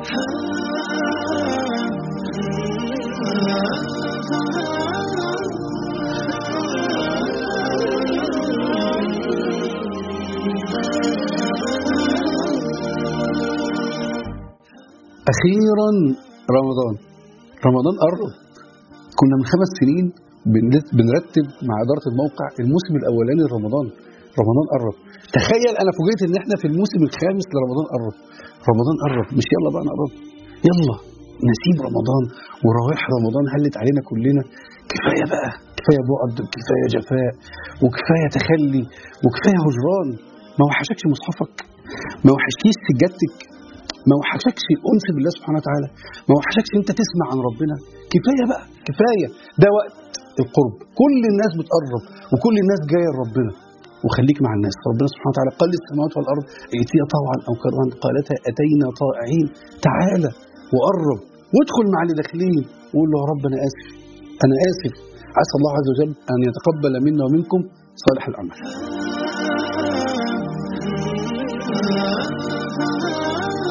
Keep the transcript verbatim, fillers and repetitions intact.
أخيرا رمضان رمضان قرب. كنا من خمس سنين بنرتب مع إدارة الموقع الموسم الأولاني لرمضان. رمضان قرب. تخيل أنا فوجئت إن إحنا في الموسم الخامس لرمضان قرب. رمضان قرب، مش يلا بقى نقرب، يلا نسيب رمضان وروائح رمضان هلت علينا كلنا. كفاية بقى، كفاية بعد، كفاية جفاء، وكفاية تخلي، وكفاية هجران. ما وحشكش مصحفك؟ ما وحشكيش سجادتك؟ ما وحشكش الأنس بالله سبحانه وتعالى؟ ما وحشكش انت تسمع عن ربنا؟ كفاية بقى، كفاية. ده وقت القرب، كل الناس بتقرب وكل الناس جاية لربنا. وخليك مع الناس. ربنا سبحانه وتعالى قال للسماوات والأرض ائتيا طوعا أو كرها، قالتا أتينا طائعين. تعالى وقرب وادخل مع اللي داخلين وقول له يا رب أنا آسف، أنا آسف. عسى الله عز وجل أن يتقبل منا ومنكم صالح الأعمال.